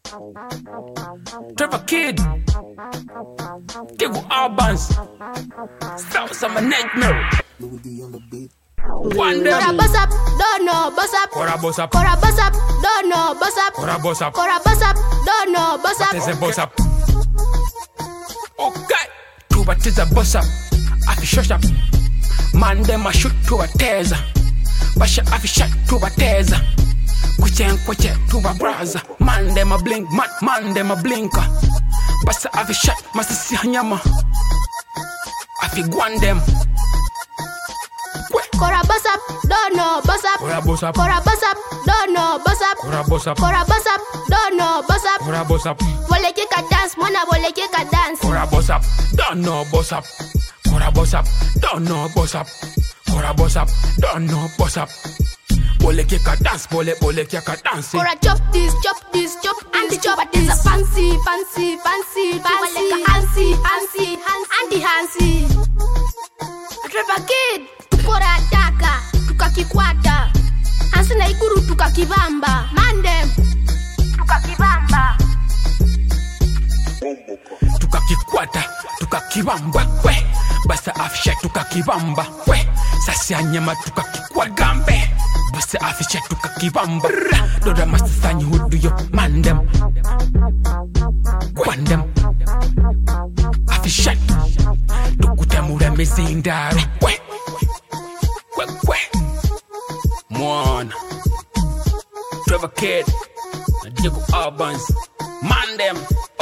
Trevor Kid, Diego Albans, Stars of my nightmare. One day. Kora boss up, don't know boss up. Kora boss up. Kora boss up, don't know boss up. Kora boss up. Kora boss up, don't know boss up. What is a boss up? Okay. Two but is a boss up. I fi shut up. Man dem a shoot to a taser. Basha I fi shot to a taser. Kuche to a brother. Man dem a blink, man dem a blinker. Basa I fi shot, masa si hanyama. I fi guan dem. Kora boss up, don't know boss up. Kora boss up. Kora boss up, don't know boss up. Kora boss up. Kora boss up, don't know boss up. Kora boss up. Wole kika dance, mwana wole kika dance. Kora boss up, don't know boss up. Kora boss up, don't know boss up. Kora boss up, don't know boss up. Wole kika dance, wole kika dance. Kora chop this, chop this, chop this. Anti chop this. Is a fancy. Wole ka hansi. Anti hansi. Trevor Kid. Kora ataka, tukakikwata. Hansi na ikuru tukakibamba. Mandem, tukakibamba. Tukakikwata, tukakibamba. We, basa afisha tukakibamba. We, sasi anyama tukakikwagambe. Basa afisha tukakibamba. Doda masa sanyi hudu yo mandem. Kwandem. Afisha tukutamura mezindaro. We. One Trevor Kid, Diego Albans, man them.